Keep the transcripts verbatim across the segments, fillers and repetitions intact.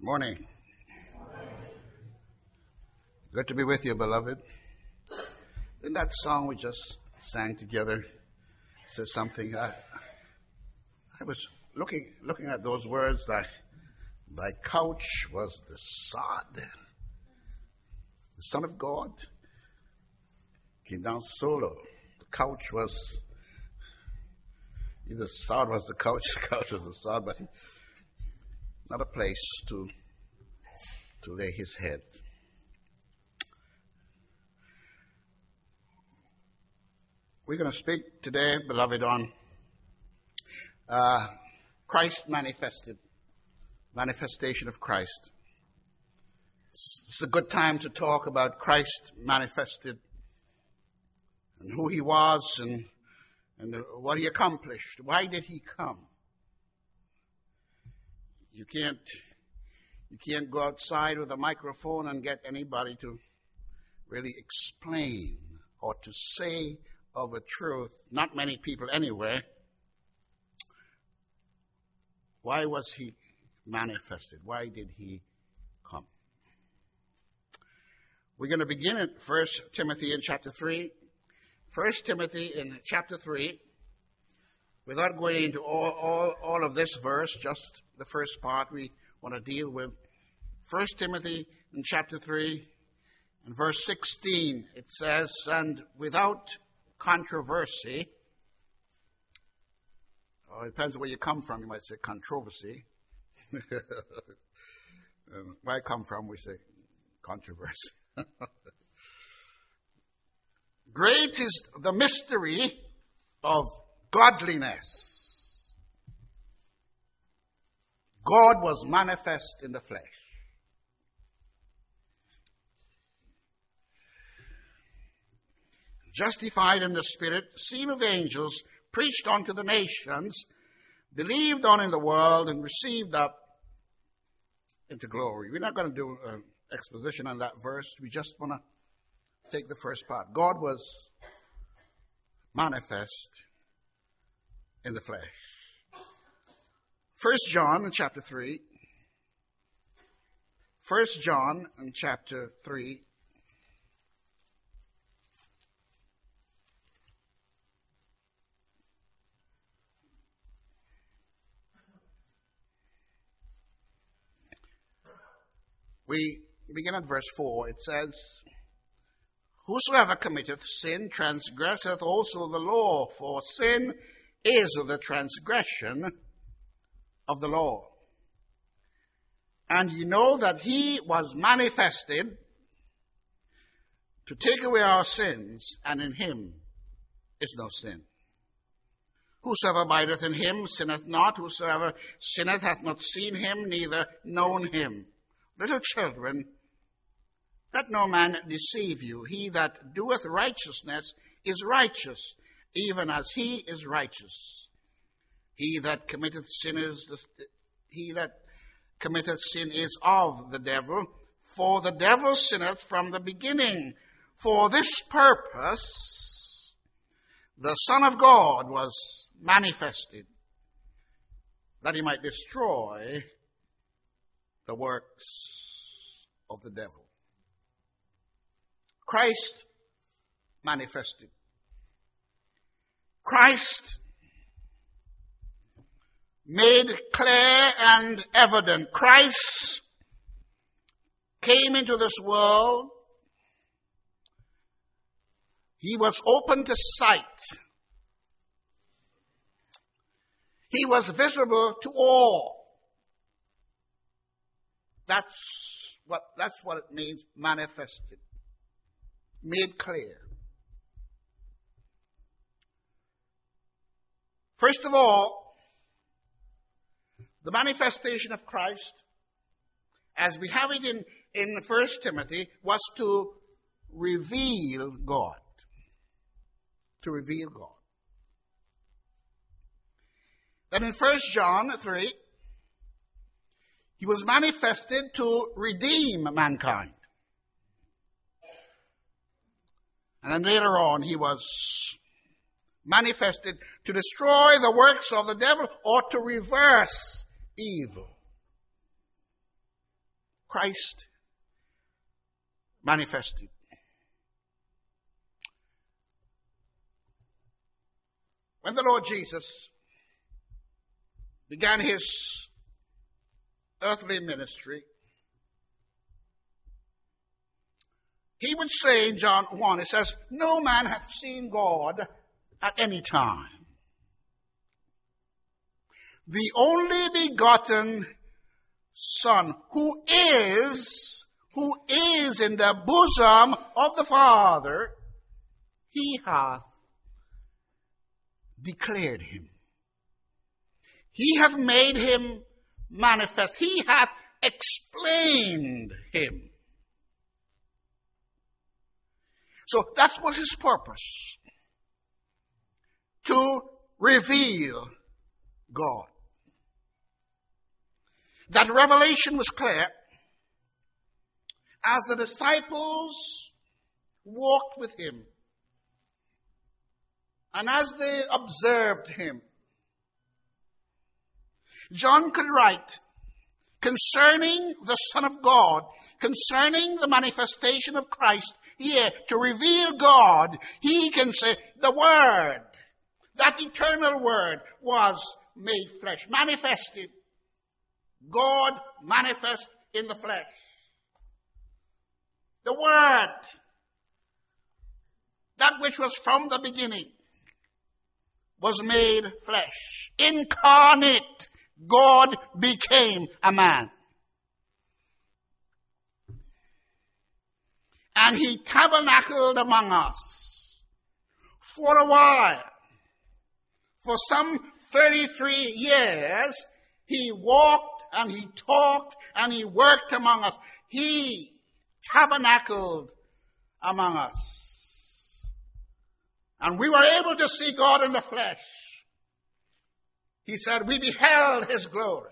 Morning. Good to be with you, beloved. In that song we just sang together, says something. I, I was looking looking at those words. Thy, thy couch was the sod. The Son of God came down solo. The couch was either the sod was the couch, the couch was the sod, but not a place to to lay his head. We're going to speak today, beloved, on uh, Christ manifested, manifestation of Christ. It's a good time to talk about Christ manifested and who he was and, and what he accomplished. Why did he come? You can't, you can't go outside with a microphone and get anybody to really explain or to say of a truth, not many people anywhere. Why was he manifested? Why did he come? We're going to begin at First Timothy in chapter three. First Timothy in chapter three. Without going into all, all, all of this verse, just the first part we want to deal with. First Timothy in chapter three and verse sixteen, it says, and without controversy, or it depends where you come from, you might say controversy. um, where I come from, we say controversy. Great is the mystery of godliness. God was manifest in the flesh. Justified in the Spirit, seen of angels, preached unto the nations, believed on in the world, and received up into glory. We're not going to do an exposition on that verse. We just want to take the first part. God was manifest in the flesh. First John in chapter three. First John in chapter three. We begin at verse four. It says, whosoever committeth sin transgresseth also the law, for sin is the transgression of the law. And you know that he was manifested to take away our sins, and in him is no sin. Whosoever abideth in him sinneth not. Whosoever sinneth hath not seen him, neither known him. Little children, let no man deceive you. He that doeth righteousness is righteous, even as he is righteous. He that committeth sin is the, he that committeth sin is of the devil, for the devil sinneth from the beginning. For this purpose the Son of God was manifested, that he might destroy the works of the devil. Christ manifested. Christ made clear and evident. Christ came into this world. He was open to sight. He was visible to all. That's what, that's what it means, manifested, made clear. First of all, the manifestation of Christ, as we have it in, in First Timothy, was to reveal God. To reveal God. Then in First John three, he was manifested to redeem mankind. And then later on, he was manifested to destroy the works of the devil or to reverse evil. Christ manifested. When the Lord Jesus began his earthly ministry, he would say in John one, it says, no man hath seen God at any time. The only begotten Son, who is, who is in the bosom of the Father, he hath declared him. He hath made him manifest. He hath explained him. So that was his purpose, to reveal God. That revelation was clear as the disciples walked with him and as they observed him. John could write concerning the Son of God, concerning the manifestation of Christ here, to reveal God. He can say the Word, that eternal Word, was made flesh, manifested. God manifest in the flesh. The Word, that which was from the beginning, was made flesh. Incarnate, God became a man. And he tabernacled among us for a while. For some thirty-three years, he walked and he talked and he worked among us. He tabernacled among us. And we were able to see God in the flesh. He said, we beheld his glory.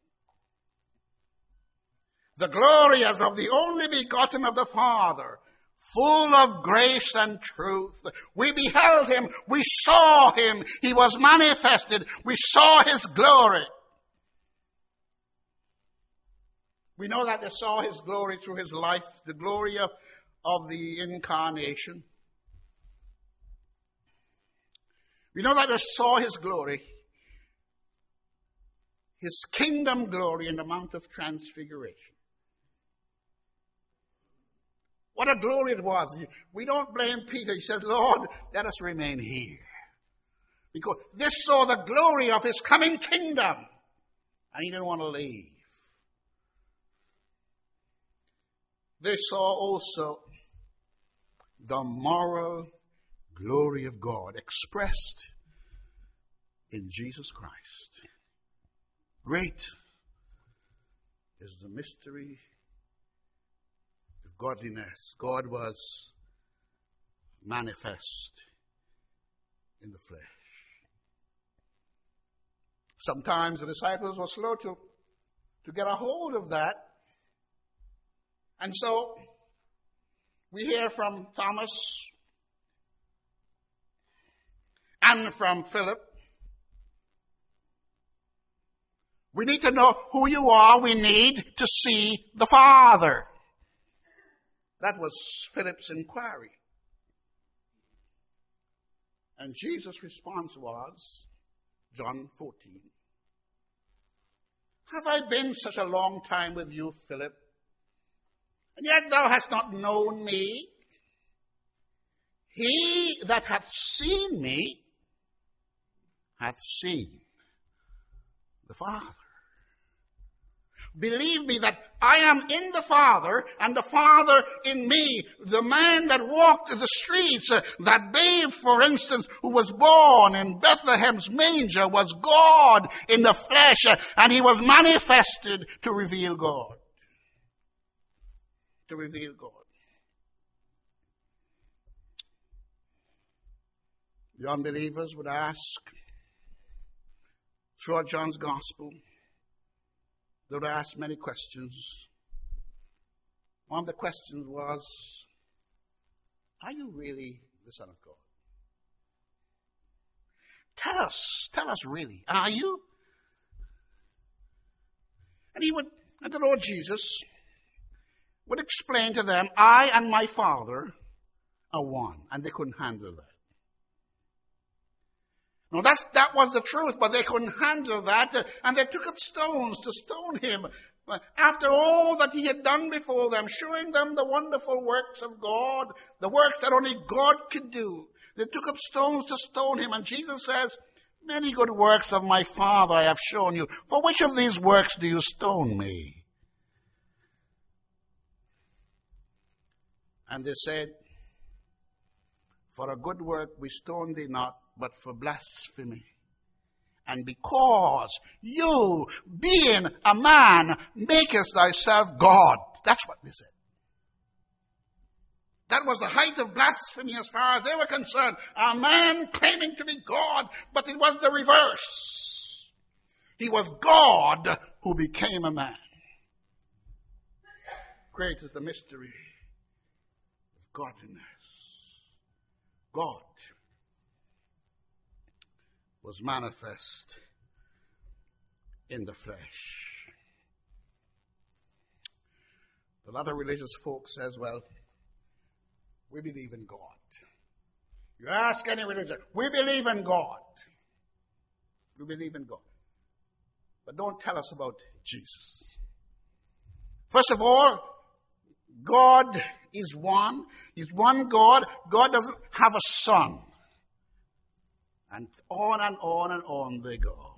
The glory as of the only begotten of the Father, full of grace and truth. We beheld him. We saw him. He was manifested. We saw his glory. We know that they saw his glory through his life, the glory of, of the incarnation. We know that they saw his glory, his kingdom glory in the Mount of Transfiguration. What a glory it was. We don't blame Peter. He said, Lord, let us remain here. Because this saw the glory of his coming kingdom. And he didn't want to leave. They saw also the moral glory of God expressed in Jesus Christ. Great is the mystery of godliness. God was manifest in the flesh. Sometimes the disciples were slow to, to get a hold of that. And so we hear from Thomas and from Philip. We need to know who you are. We need to see the Father. That was Philip's inquiry. And Jesus' response was, John fourteen. Have I been such a long time with you, Philip? And yet thou hast not known me. He that hath seen me hath seen the Father. Believe me that I am in the Father and the Father in me. The man that walked the streets, uh, that babe, for instance, who was born in Bethlehem's manger, was God in the flesh, uh, and he was manifested to reveal God. To reveal God. The unbelievers would ask, throughout John's gospel, they would ask many questions. One of the questions was, are you really the Son of God? Tell us, tell us really, are you? And he would, and the Lord Jesus would explain to them, I and my Father are one. And they couldn't handle that. Now that's, that was the truth, but they couldn't handle that. And they took up stones to stone him. After all that he had done before them, showing them the wonderful works of God, the works that only God could do. They took up stones to stone him. And Jesus says, many good works of my Father I have shown you. For which of these works do you stone me? And they said, for a good work we stone thee not, but for blasphemy. And because you, being a man, makest thyself God. That's what they said. That was the height of blasphemy as far as they were concerned. A man claiming to be God, but it was the reverse. He was God who became a man. Great is the mystery of godliness. God was manifest in the flesh. A lot of religious folks says, well, we believe in God. You ask any religion, we believe in God. We believe in God. But don't tell us about Jesus. First of all, God is one. He's one God. God doesn't have a son. And on and on and on they go.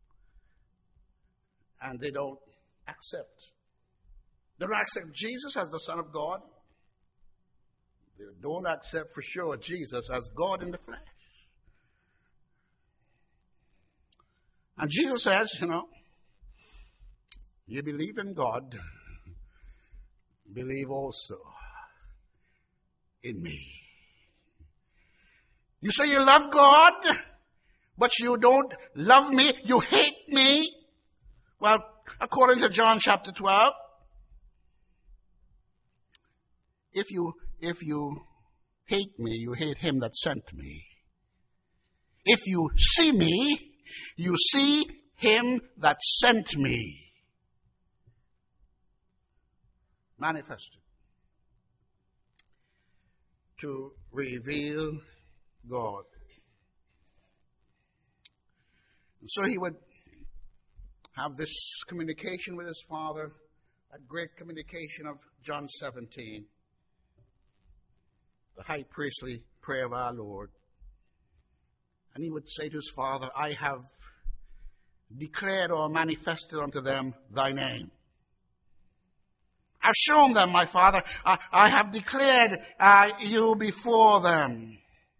And they don't accept. They don't accept Jesus as the Son of God. They don't accept for sure Jesus as God in the flesh. And Jesus says, you know, you believe in God, believe also in me. You say you love God, but you don't love me, you hate me. Well, according to John chapter twelve, if you if you hate me, you hate him that sent me. If you see me, you see him that sent me. Manifested to reveal God. And so he would have this communication with his Father, that great communication of John seventeen, the high priestly prayer of our Lord. And he would say to his Father, I have declared or manifested unto them thy name. I've shown them, my Father, I, I have declared uh, you before them.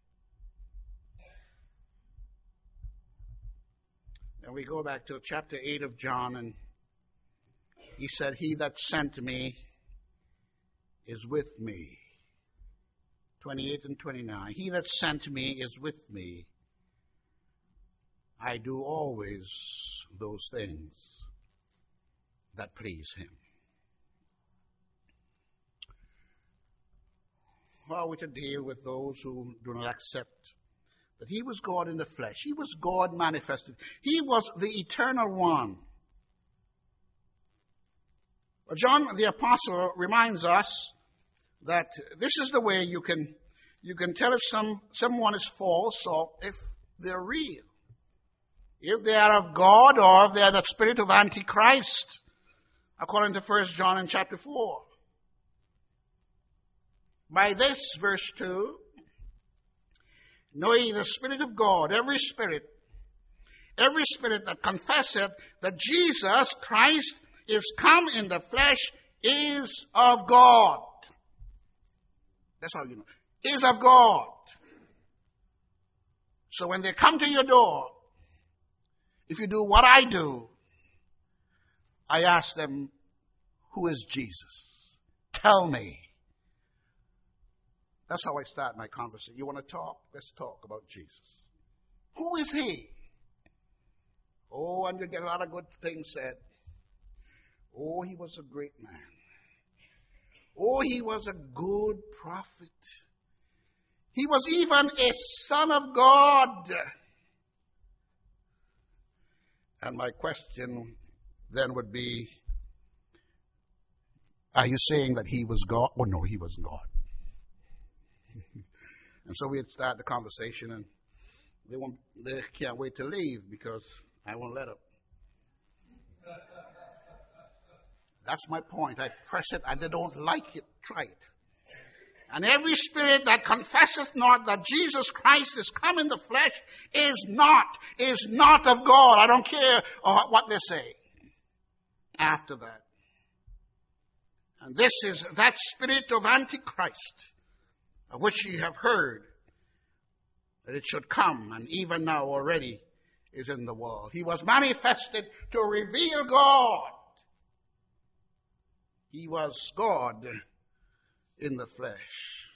And we go back to chapter eight of John, and he said, he that sent me is with me. twenty-eight and twenty-nine. He that sent me is with me. I do always those things that please him. How are we to deal with those who do not accept that he was God in the flesh? He was God manifested. He was the eternal one. John the Apostle reminds us that this is the way you can you can tell if some someone is false or if they're real. If they are of God or if they are the spirit of Antichrist, according to First John in chapter four. By this, verse two, know ye the Spirit of God, every spirit, every spirit that confesseth that Jesus Christ is come in the flesh is of God. That's all you know. Is of God. So when they come to your door, if you do what I do, I ask them, who is Jesus? Tell me. That's how I start my conversation. You want to talk? Let's talk about Jesus. Who is he? Oh, and you get a lot of good things said. Oh, he was a great man. Oh, he was a good prophet. He was even a son of God. And my question then would be, Are you saying that he was God? Oh, no, he wasn't God. And so we'd start the conversation, and they won't, they can't wait to leave because I won't let them. That's my point. I press it, and they don't like it. Try it. And every spirit that confesseth not that Jesus Christ is come in the flesh is not, is not of God. I don't care what they say after that. And this is that spirit of Antichrist, of which ye have heard that it should come, and even now already is in the world. He was manifested to reveal God. He was God in the flesh.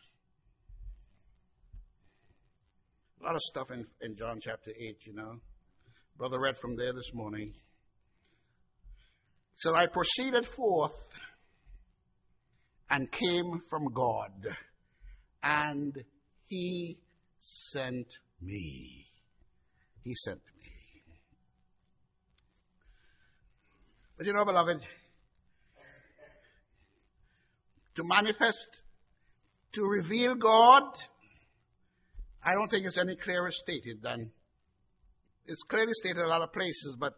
A lot of stuff in, in John chapter eight, you know. Brother read from there this morning. So I proceeded forth and came from God, and he sent me. He sent me. But you know, beloved, to manifest, to reveal God, I don't think it's any clearer stated than, it's clearly stated in a lot of places, but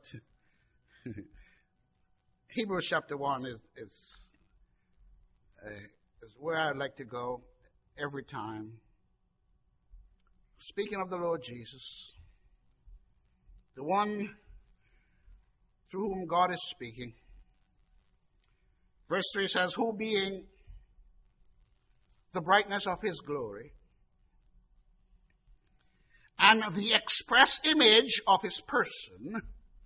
Hebrews chapter one is, is, uh, is where I'd like to go every time. Speaking of the Lord Jesus, the one through whom God is speaking. Verse three says, who being the brightness of his glory, and the express image of his person,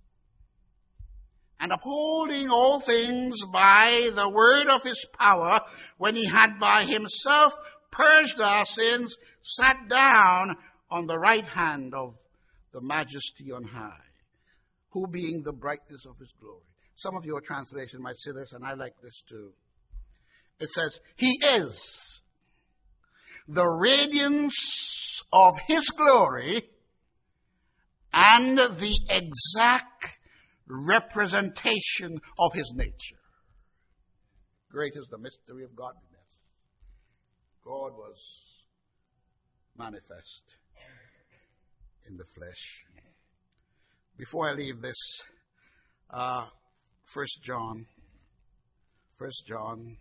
and upholding all things by the word of his power, when he had by himself purged our sins, sat down on the right hand of the majesty on high, who being the brightness of his glory. Some of your translation might say this, and I like this too. It says, he is the radiance of his glory and the exact representation of his nature. Great is the mystery of godliness. God was manifest in the flesh. Before I leave this, uh, First John, First John,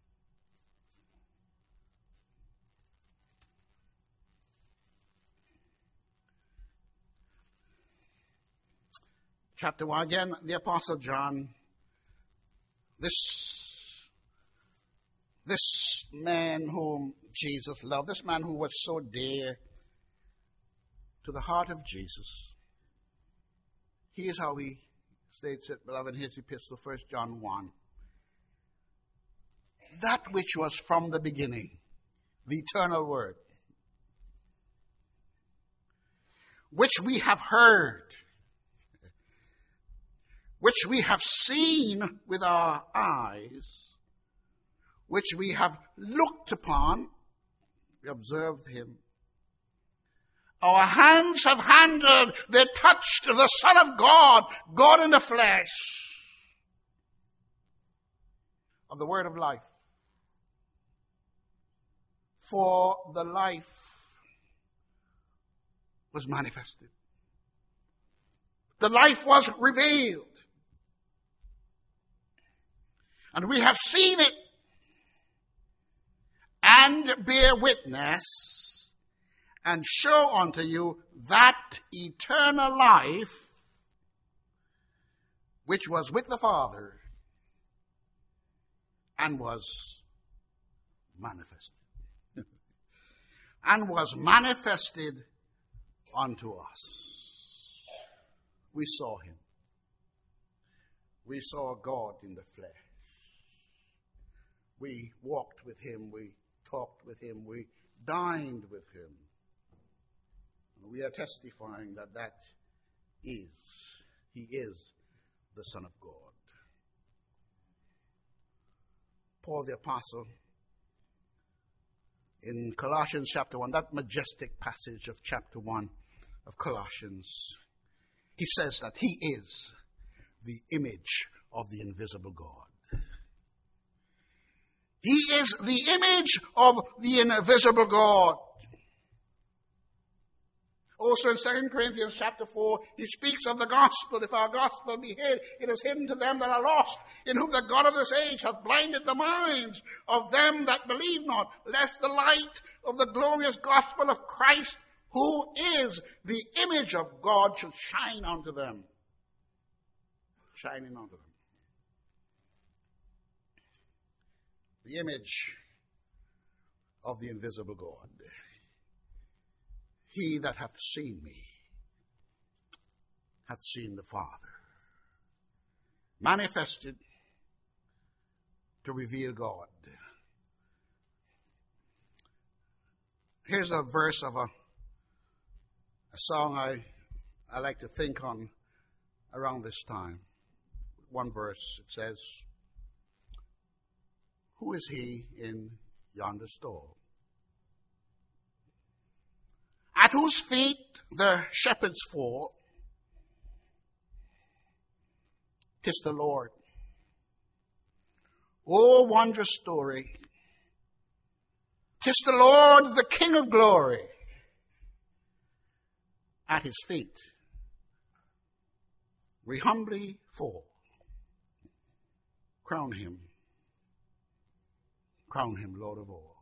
chapter one, again, the Apostle John, this, this man whom Jesus loved, this man who was so dear to the heart of Jesus. Here's how he states it, beloved, in his epistle, First John one. That which was from the beginning, the eternal word, which we have heard, which we have seen with our eyes, which we have looked upon, we observed him. Our hands have handled, they touched the Son of God, God in the flesh, of the word of life. For the life was manifested. The life was revealed. And we have seen it and bear witness and show unto you that eternal life which was with the Father and was manifested. and was manifested unto us. We saw him. We saw God in the flesh. We walked with him. We talked with him. We dined with him. And we are testifying that that is, he is the Son of God. Paul the Apostle, in Colossians chapter one, that majestic passage of chapter one of Colossians, he says that he is the image of the invisible God. He is the image of the invisible God. Also in Second Corinthians chapter four, he speaks of the gospel. If our gospel be hid, it is hidden to them that are lost, in whom the God of this age hath blinded the minds of them that believe not, lest the light of the glorious gospel of Christ, who is the image of God, should shine unto them. Shining unto them. The image of the invisible God. He that hath seen me hath seen the Father. Manifested to reveal God. Here's a verse of a, a song I, I like to think on around this time. One verse, it says, who is he in yonder stall? At whose feet the shepherds fall? 'Tis the Lord. Oh, wondrous story. 'Tis the Lord, the King of glory. At his feet we humbly fall. Crown him. Crown him Lord of all.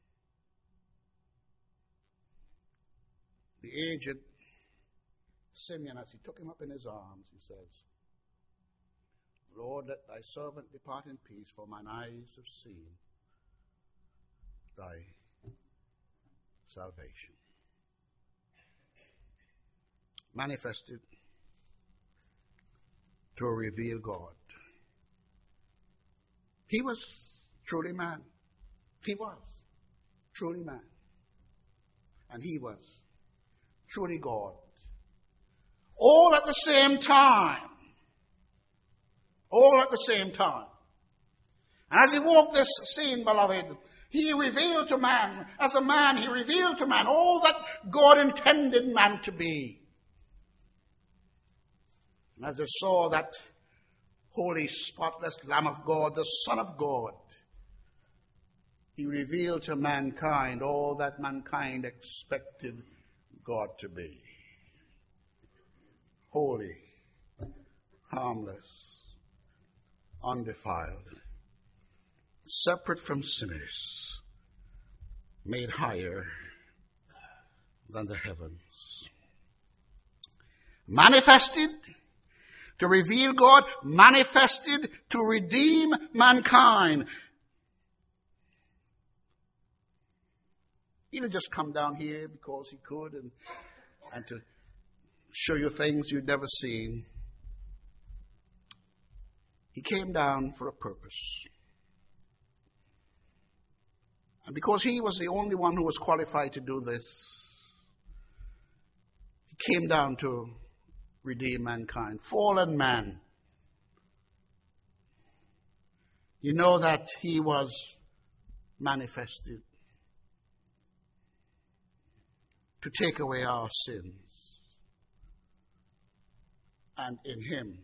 The aged Simeon, as he took him up in his arms, he says, Lord, let thy servant depart in peace, for mine eyes have seen thy salvation. Manifested to reveal God. He was truly man. He was truly man. And he was truly God. All at the same time. All at the same time. And as he walked this scene, beloved, he revealed to man, as a man, he revealed to man all that God intended man to be. And as they saw that holy, spotless Lamb of God, the Son of God, he revealed to mankind all that mankind expected God to be. Holy, harmless, undefiled, separate from sinners, made higher than the heavens. Manifested to reveal God, manifested to redeem mankind. He didn't just come down here because he could and, and to show you things you'd never seen. He came down for a purpose. And because he was the only one who was qualified to do this, he came down to redeem mankind. Fallen man. You know that he was manifested to take away our sins. And in him,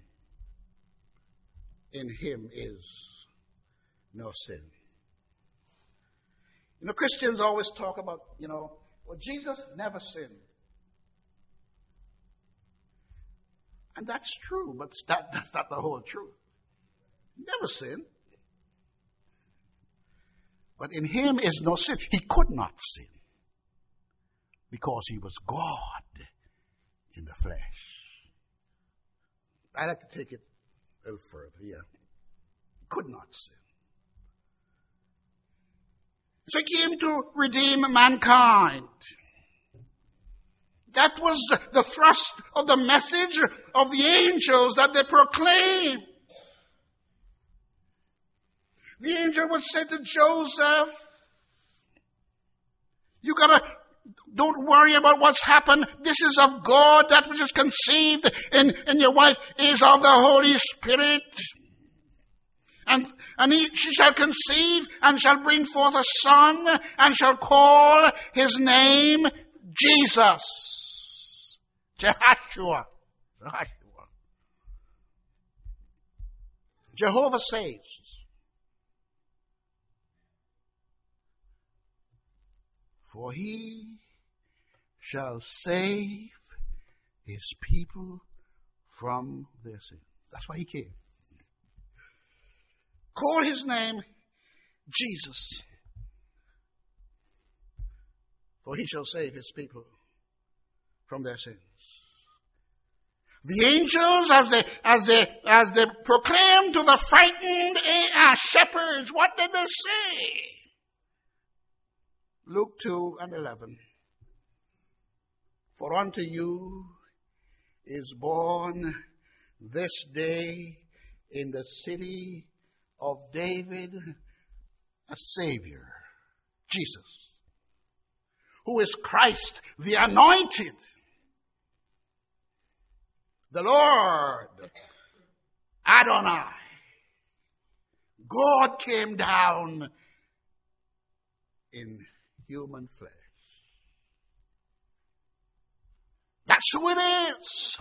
in him is no sin. You know, Christians always talk about, you know, well, Jesus never sinned. And that's true, but that, that's not the whole truth. He never sinned. But in him is no sin. He could not sin because he was God in the flesh. I'd like to take it a little further, yeah. He could not sin. So he came to redeem mankind. That was the thrust of the message of the angels that they proclaimed. The angel would say to Joseph, you gotta, don't worry about what's happened. This is of God. That which is conceived in, in your wife is of the Holy Spirit. And, and he, she shall conceive and shall bring forth a son and shall call his name Jesus. Jehoshua. Jehoshua. Jehovah saves. For he shall save his people from their sins. That's why he came. Call his name Jesus. For he shall save his people from their sins. The angels, as they, as they, as they proclaimed to the frightened uh, shepherds, what did they say? Luke two and eleven. For unto you is born this day in the city of David a Savior, Jesus, who is Christ the Anointed, the Lord, Adonai. God came down in human flesh. That's who it is.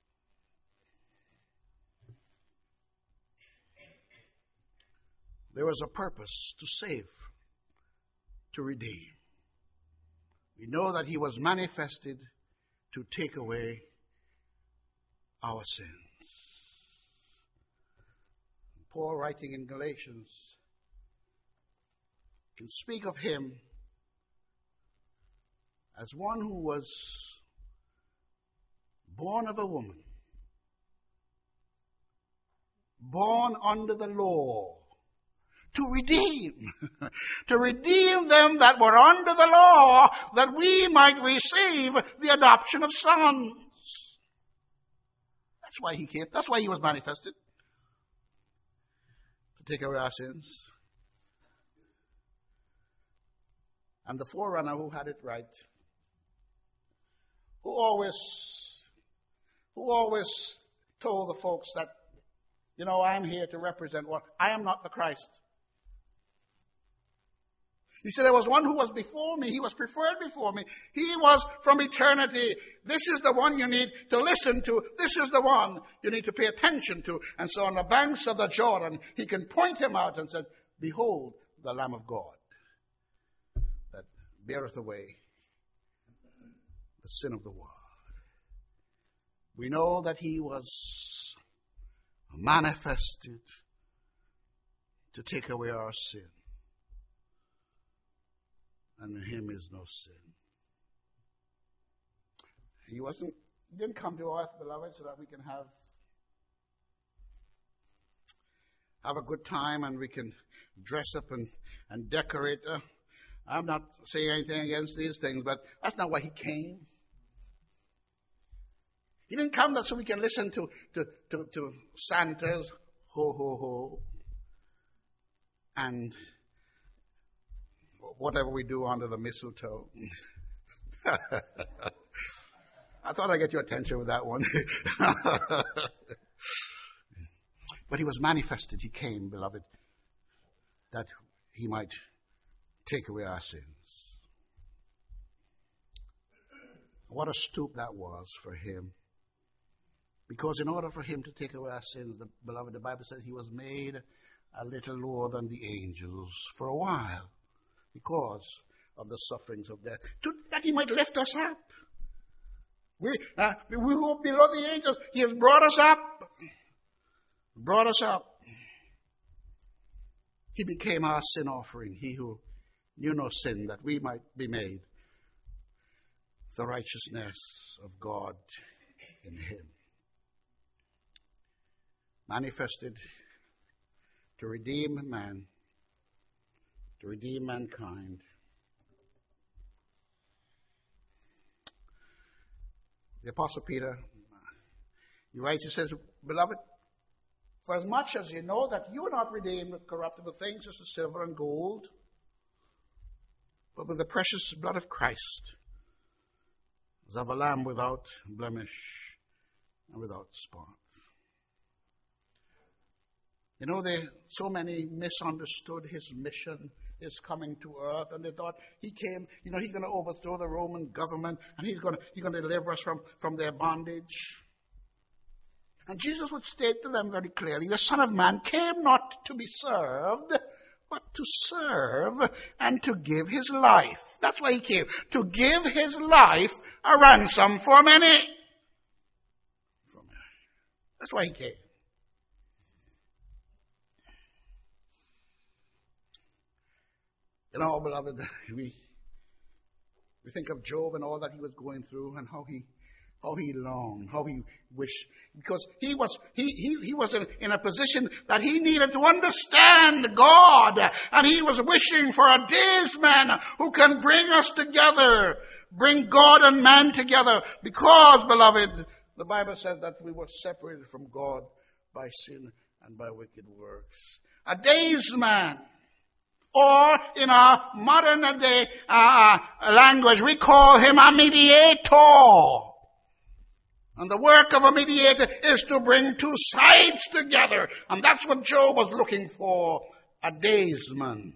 There was a purpose to save, to redeem. We know that he was manifested to take away our sins. Paul, writing in Galatians, can speak of him as one who was born of a woman, born under the law, to redeem, to redeem them that were under the law, that we might receive the adoption of sons. That's why he came. That's why he was manifested, to take away our sins. And the forerunner who had it right, who always, who always told the folks that, you know, I'm here to represent what, I am not the Christ. He said, there was one who was before me. He was preferred before me. He was from eternity. This is the one you need to listen to. This is the one you need to pay attention to. And so on the banks of the Jordan, he can point him out and said, behold, the Lamb of God that beareth away the sin of the world. We know that he was manifested to take away our sin. And in him is no sin. He wasn't, he didn't come to earth, beloved, so that we can have have a good time and we can dress up and, and decorate. Uh, I'm not saying anything against these things, but that's not why he came. He didn't come that so we can listen to, to, to, to Santa's ho ho ho and whatever we do under the mistletoe. I thought I'd get your attention with that one. But he was manifested. He came, beloved, that he might take away our sins. What a stoop that was for him. Because in order for him to take away our sins, the, beloved, the Bible says he was made a little lower than the angels for a while, because of the sufferings of death, to, that he might lift us up. We, uh, we who are below the angels, he has brought us up. Brought us up. He became our sin offering, he who knew no sin, that we might be made the righteousness of God in him. Manifested to redeem man, to redeem mankind. The Apostle Peter, he writes, he says, beloved, for as much as you know that you are not redeemed with corruptible things as the silver and gold, but with the precious blood of Christ, as of a lamb without blemish and without spot. You know, they, so many misunderstood his mission, his coming to earth, and they thought he came, you know, he's going to overthrow the Roman government, and he's going to, he's going to deliver us from, from their bondage. And Jesus would state to them very clearly, the Son of Man came not to be served, but to serve and to give his life. That's why he came. To give his life a ransom for many. For many. That's why he came. You know, beloved, we we think of Job and all that he was going through and how he how he longed, how he wished, because he was he he, he was in, in a position that he needed to understand God, and he was wishing for a daysman who can bring us together, bring God and man together, because, beloved, the Bible says that we were separated from God by sin and by wicked works. A daysman. Or, in our modern day uh, language, we call him a mediator. And the work of a mediator is to bring two sides together. And that's what Job was looking for, a daysman.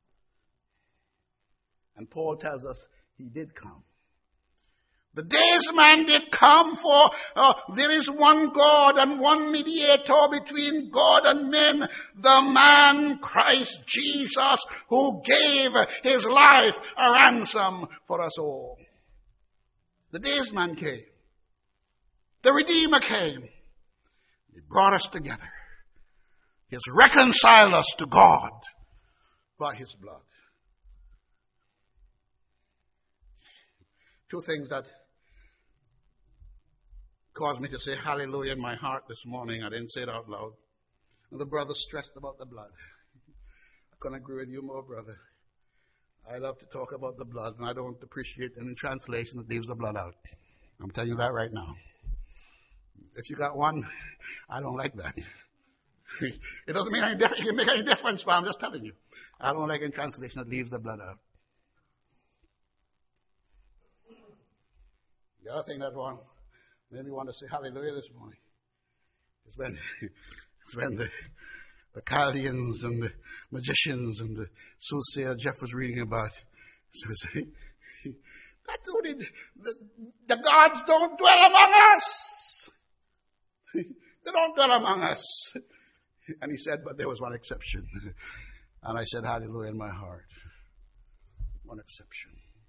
And Paul tells us he did come. The daysman did come, for uh, there is one God and one mediator between God and men, the man Christ Jesus, who gave his life a ransom for us all. The daysman came. The Redeemer came. He brought us together. He has reconciled us to God by his blood. Two things that caused me to say hallelujah in my heart this morning. I didn't say it out loud. And the brother stressed about the blood. I couldn't agree with you more, brother. I love to talk about the blood, and I don't appreciate any translation that leaves the blood out. I'm telling you that right now. If you got one, I don't like that. It doesn't mean any difference. It can make any difference, but I'm just telling you. I don't like any translation that leaves the blood out. The other thing that one made me want to say hallelujah this morning is when, it's when the, the Chaldeans and the magicians and the soothsayer Jeff was reading about. So that the, the gods don't dwell among us. They don't dwell among us. And he said, but there was one exception. And I said hallelujah in my heart. One exception.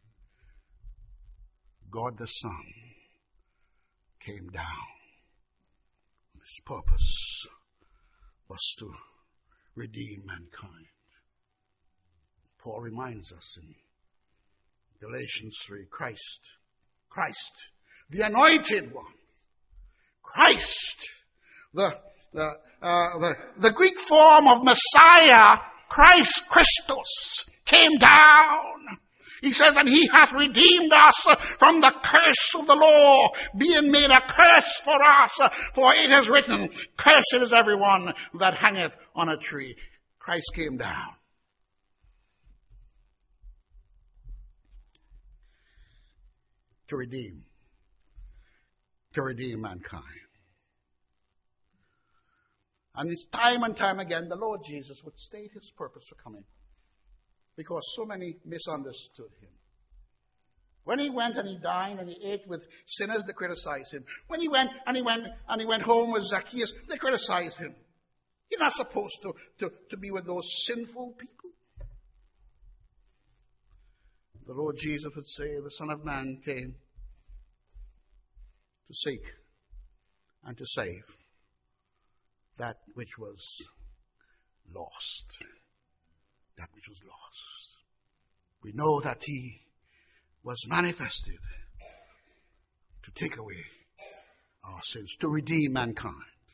God the Son came down. His purpose was to redeem mankind. Paul reminds us in Galatians three, Christ, Christ, the anointed one, Christ, the the uh, the, the Greek form of Messiah, Christ Christos, came down. He says, and he hath redeemed us from the curse of the law, being made a curse for us. For it is written, cursed is everyone that hangeth on a tree. Christ came down. To redeem. To redeem mankind. And it's time and time again, the Lord Jesus would state his purpose for coming. Because so many misunderstood him. When he went and he dined and he ate with sinners, they criticized him. When he went and he went and he went home with Zacchaeus, they criticized him. You're not supposed to, to, to be with those sinful people. The Lord Jesus would say, the Son of Man came to seek and to save that which was lost. That which was lost. We know that he was manifested to take away our sins, to redeem mankind.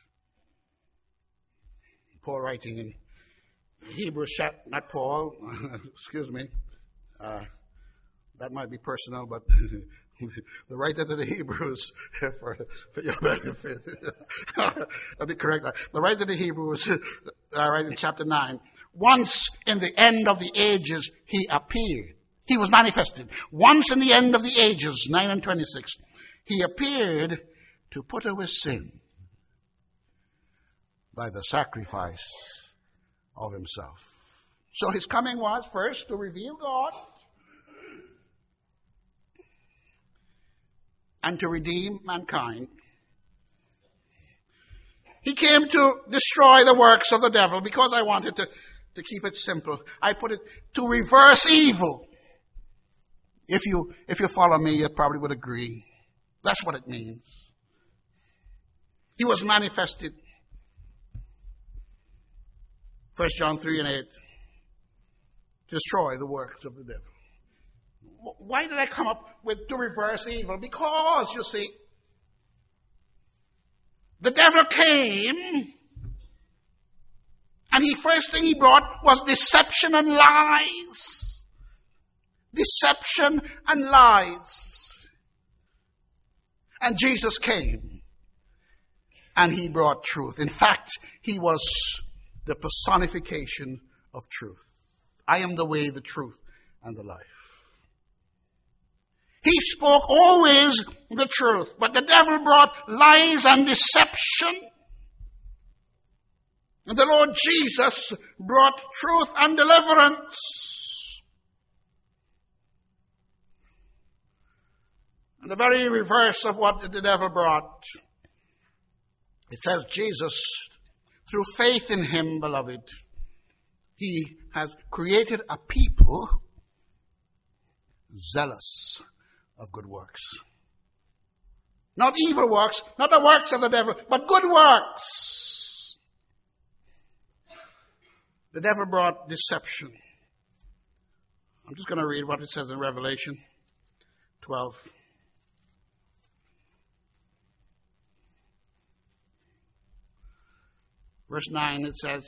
Paul writing in Hebrews chapter, not Paul, excuse me, uh, that might be personal, but the writer to the Hebrews, for, for your benefit, let me correct that. The writer to the Hebrews, uh, right in chapter nine, once in the end of the ages, he appeared. He was manifested. Once in the end of the ages, nine and twenty-six, he appeared to put away sin by the sacrifice of himself. So his coming was first to reveal God and to redeem mankind. He came to destroy the works of the devil, because I wanted to to keep it simple, I put it to reverse evil. If you, if you follow me, you probably would agree. That's what it means. He was manifested. First John three and eight. To destroy the works of the devil. Why did I come up with to reverse evil? Because, you see, the devil came, and the first thing he brought was deception and lies. Deception and lies. And Jesus came, and he brought truth. In fact, he was the personification of truth. I am the way, the truth, and the life. He spoke always the truth, but the devil brought lies and deception. And the Lord Jesus brought truth and deliverance. And the very reverse of what the devil brought. It says Jesus, through faith in him, beloved, he has created a people zealous of good works. Not evil works, not the works of the devil, but good works. The devil brought deception. I'm just going to read what it says in Revelation twelve. Verse nine, it says,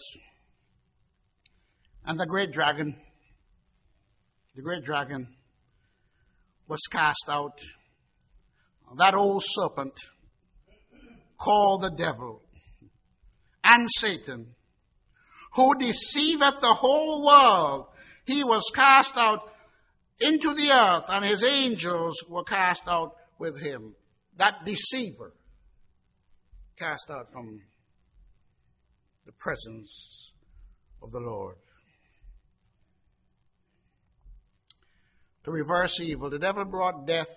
and the great dragon, the great dragon was cast out, that old serpent called the devil and Satan, who deceiveth the whole world. He was cast out into the earth, and his angels were cast out with him. That deceiver cast out from the presence of the Lord. To reverse evil, the devil brought death,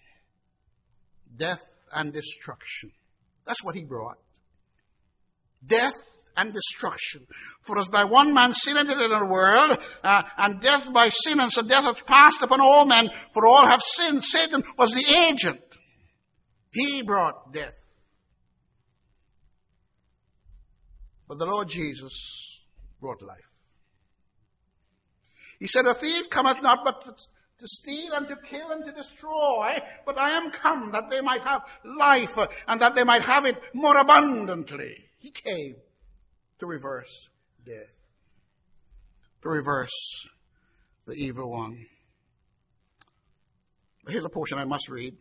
death and destruction. That's what he brought. Death and destruction. For as by one man sin entered into the world, uh, and death by sin, and so death hath passed upon all men, for all have sinned. Satan was the agent. He brought death. But the Lord Jesus brought life. He said, a thief cometh not but to steal and to kill and to destroy, but I am come that they might have life, and that they might have it more abundantly. He came to reverse death, to reverse the evil one. But here's a portion I must read.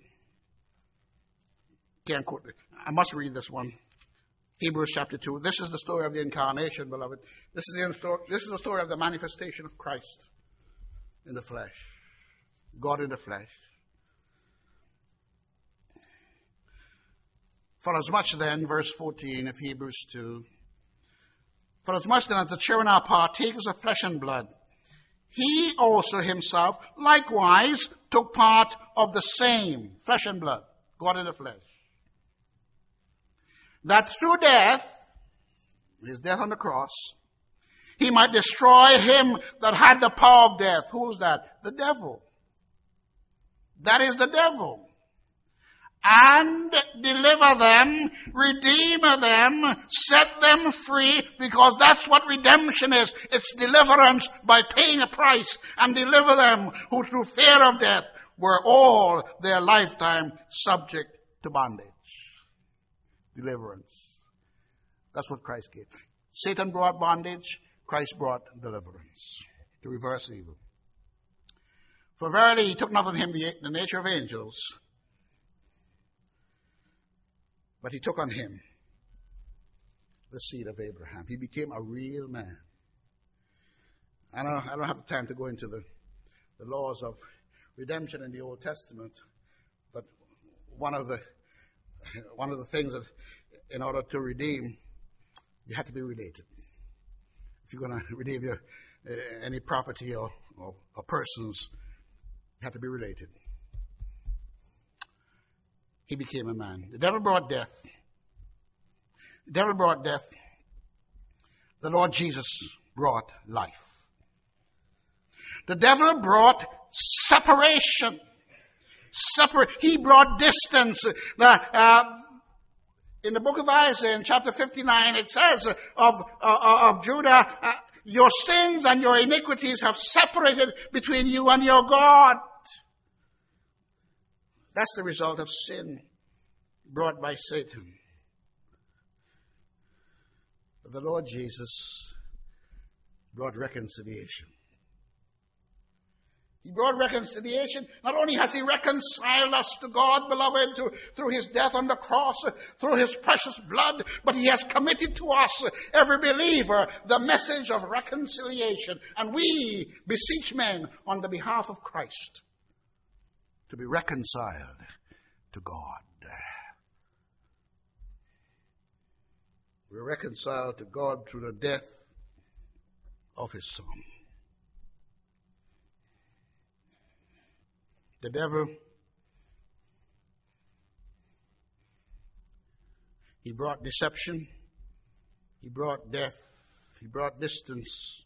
Can't quote it. I must read this one. Hebrews chapter two. This is the story of the incarnation, beloved. This is the story, this is the story of the manifestation of Christ in the flesh. God in the flesh. For as much then, verse fourteen of Hebrews two, for as much then as the children are partakers of flesh and blood, he also himself likewise took part of the same, flesh and blood, God in the flesh, that through death, his death on the cross, he might destroy him that had the power of death. Who's that? The devil. That is the devil. And deliver them, redeem them, set them free, because that's what redemption is. It's deliverance by paying a price, and deliver them who through fear of death were all their lifetime subject to bondage. Deliverance. That's what Christ gave. Satan brought bondage, Christ brought deliverance, to reverse evil. For verily he took not on him the, the nature of angels, but he took on him the seed of Abraham. He became a real man. I don't, I don't have time to go into the, the laws of redemption in the Old Testament, but one of the one of the things that in order to redeem, you have to be related. If you're going to redeem your uh, any property or, or, or persons, you have to be related. He became a man. The devil brought death. The devil brought death. The Lord Jesus brought life. The devil brought separation. Separate. He brought distance. Uh, uh, in the book of Isaiah, in chapter fifty-nine, it says of, uh, of Judah, uh, your sins and your iniquities have separated between you and your God. That's the result of sin brought by Satan. But the Lord Jesus brought reconciliation. He brought reconciliation. Not only has he reconciled us to God, beloved, to, through his death on the cross, through his precious blood, but he has committed to us, every believer, the message of reconciliation. And we beseech men on the behalf of Christ to be reconciled to God. We're reconciled to God through the death of his Son. The devil, he brought deception, he brought death, he brought distance,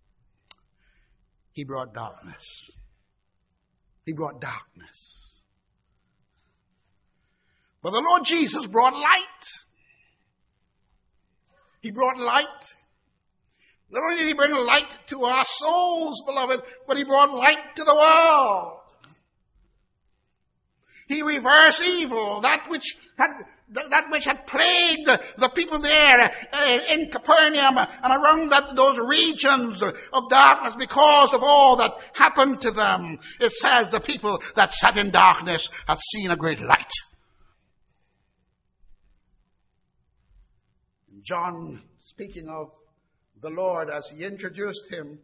he brought darkness. He brought darkness. But the Lord Jesus brought light. He brought light. Not only did he bring light to our souls, beloved, but he brought light to the world. He reversed evil, that which had that which had plagued the people there in Capernaum and around that, those regions of darkness because of all that happened to them. It says the people that sat in darkness have seen a great light. John, speaking of the Lord as he introduced him,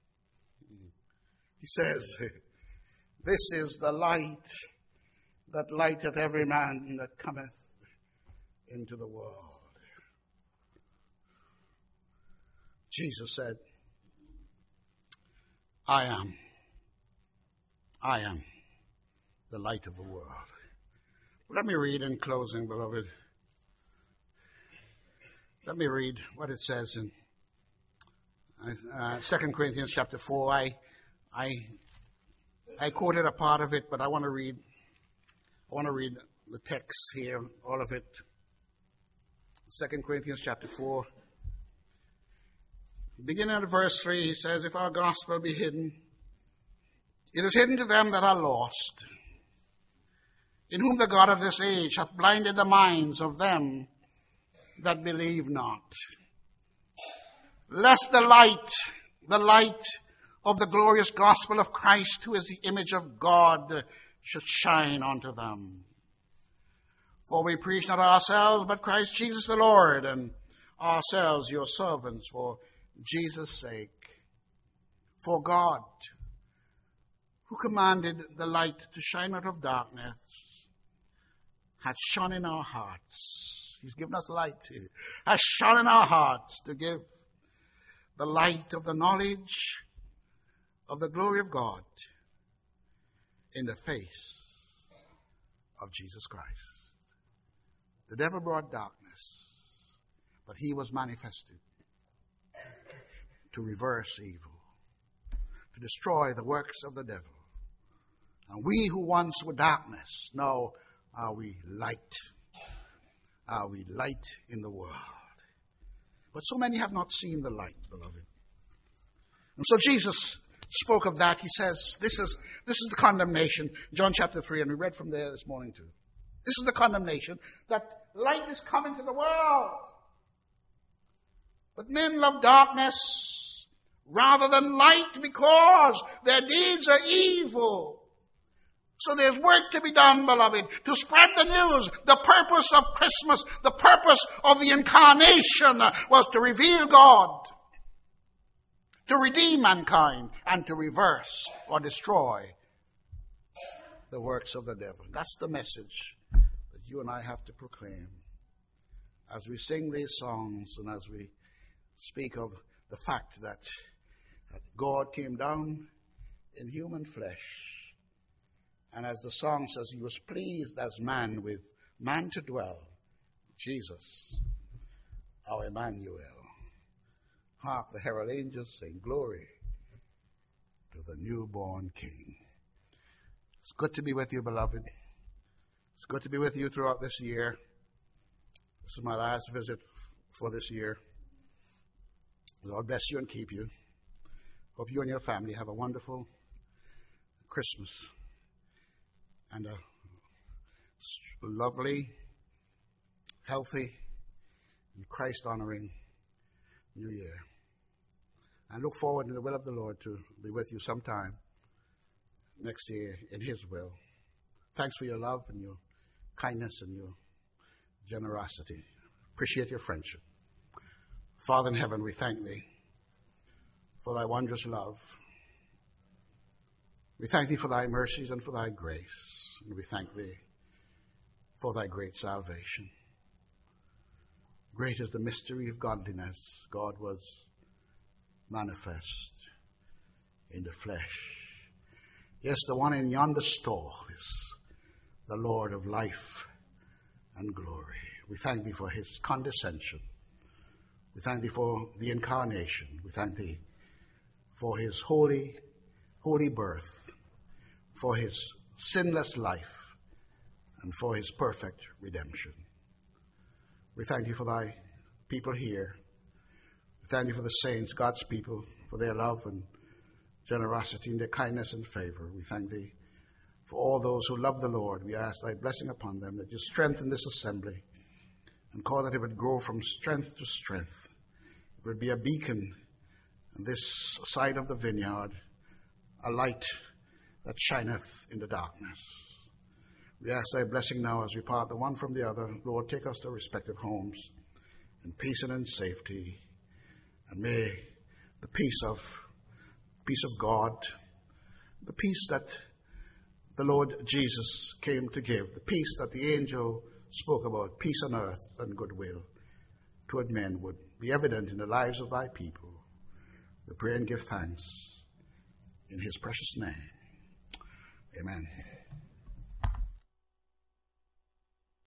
he says, this is the light that lighteth every man that cometh into the world. Jesus said, I am, I am the light of the world. Let me read in closing, beloved. Let me read what it says in uh, Second Corinthians chapter four. I, I, I quoted a part of it, but I want to read I want to read the text here, all of it. Second Corinthians chapter four. Beginning at verse three, he says, if our gospel be hidden, it is hidden to them that are lost, in whom the God of this age hath blinded the minds of them that believe not, lest the light, the light of the glorious gospel of Christ, who is the image of God, should shine unto them. For we preach not ourselves, but Christ Jesus the Lord, and ourselves your servants for Jesus' sake. For God, who commanded the light to shine out of darkness, hath shone in our hearts. He's given us light, hath shone in our hearts to give the light of the knowledge of the glory of God in the face of Jesus Christ. The devil brought darkness, but he was manifested to reverse evil, to destroy the works of the devil. And we who once were darkness, now are we light. Are we light in the world? But so many have not seen the light, beloved. And so Jesus spoke of that. He says, this is this is the condemnation. John chapter three, and we read from there this morning too. This is the condemnation, that light is coming to the world. But men love darkness rather than light because their deeds are evil. So there's work to be done, beloved, to spread the news. The purpose of Christmas, the purpose of the incarnation was to reveal God, to redeem mankind, and to reverse or destroy the works of the devil. That's the message that you and I have to proclaim as we sing these songs and as we speak of the fact that, that God came down in human flesh. And as the song says, he was pleased as man with man to dwell. Jesus, our Emmanuel, Hark, the herald angels sing, glory to the newborn King. It's good to be with you, beloved. It's good to be with you throughout this year. This is my last visit for this year. The Lord bless you and keep you. Hope you and your family have a wonderful Christmas and a lovely, healthy, and Christ-honoring New Year. I look forward in the will of the Lord to be with you sometime next year in His will. Thanks for your love and your kindness and your generosity. Appreciate your friendship. Father in heaven, we thank Thee for Thy wondrous love. We thank Thee for Thy mercies and for Thy grace. And we thank Thee for Thy great salvation. Great is the mystery of godliness. God was manifest in the flesh. Yes, the one in yonder stall is the Lord of life and glory. We thank Thee for His condescension. We thank Thee for the incarnation. We thank Thee for His holy, holy birth, for His sinless life, and for His perfect redemption. We thank You for Thy people here. We thank You for the saints, God's people, for their love and generosity and their kindness and favor. We thank Thee for all those who love the Lord. We ask Thy blessing upon them, that You strengthen this assembly and cause that it would grow from strength to strength. It would be a beacon on this side of the vineyard, a light that shineth in the darkness. We ask Thy blessing now as we part the one from the other. Lord, take us to respective homes in peace and in safety. And may the peace of peace of God, the peace that the Lord Jesus came to give, the peace that the angel spoke about, peace on earth and goodwill toward men, would be evident in the lives of Thy people. We pray and give thanks in His precious name. Amen.